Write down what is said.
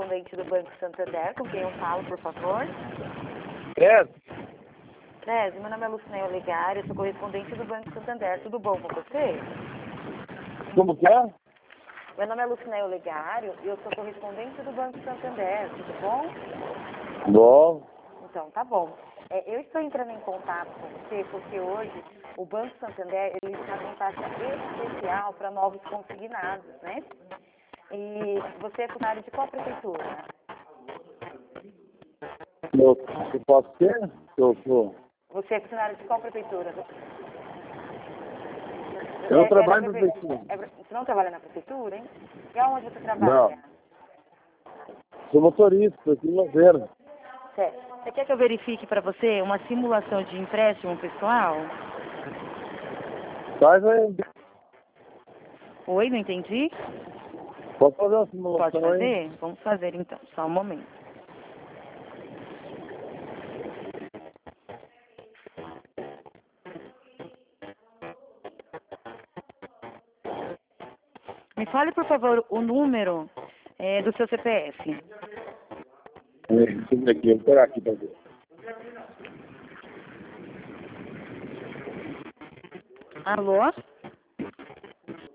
correspondente do Banco Santander, com quem eu falo, por favor? Meu nome é Lucinéia Olegário, eu sou correspondente do Banco Santander. Tudo bom com você? Como que é? Meu nome é Lucinéia Olegário e eu sou correspondente do Banco Santander. Tudo bom? Bom. Então, tá bom. Eu estou entrando em contato com você porque hoje o Banco Santander ele está com taxa especial para novos consignados, né? E você é funcionário de qual prefeitura? Eu posso ser? Você é funcionário de qual prefeitura? Eu trabalho na prefeitura. Você não trabalha na prefeitura, hein? E aonde você trabalha? Não. Sou motorista, aqui em Louveira. Certo. Você quer que eu verifique para você uma simulação de empréstimo pessoal? Faz aí. Oi, não entendi? Pode fazer uma simulação Pode fazer? aí? Vamos fazer então, só um momento. Me fale, por favor, o número do seu CPF. Deixa eu ver aqui, eu vou pegar aqui pra ver. Alô?